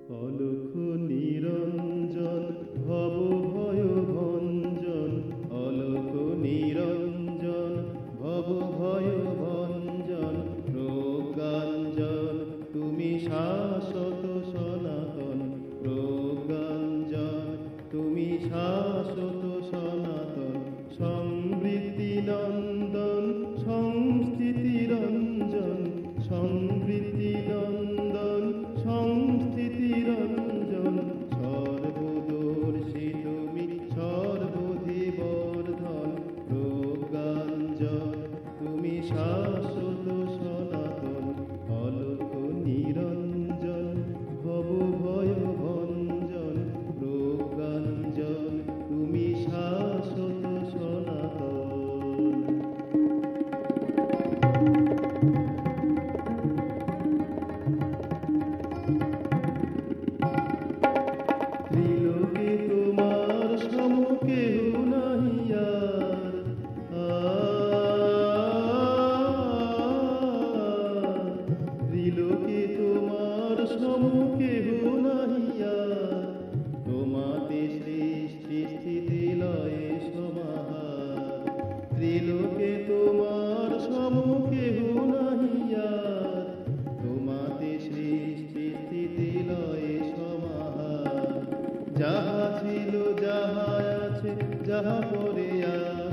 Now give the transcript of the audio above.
অলখ নিরঞ্জন ভব ভয় ভঞ্জন, অলখ নিরঞ্জন ভব ভয় ভঞ্জন, প্রজ্ঞাঞ্জন তুমি শাশ্বত সনাতন, প্রজ্ঞাঞ্জন তুমি শাশ্বত সনাতন, সমৃদ্ধি নন্দন সংস্থিতি রঞ্জন, সমৃদ্ধি নন্দন সংস্থিতি রঞ্জন, সর্বদর্শী তুমি সর্বধিবর্ধন, প্রজ্ঞাঞ্জন তুমি শাশ্বত সনাতন, অলখ নিরঞ্জন ভব ভয় ভঞ্জন, প্রজ্ঞাঞ্জন তুমি শাশ্বত সনাতন। ত্রিলোকে তোমার সম কেহ নাহি আর, ত্রিলোকে তোমার সম কেহ নাহি আর, তোমাতে সৃষ্টি স্থিতি লয়ে সমাহার, ত্রিলোকে তোমার সম কেহ নাহি আর, তোমাতে সৃষ্টি স্থিতি লয়ে সমাহার, যাহা ছিল যাহা আছে যাহা পরে আর।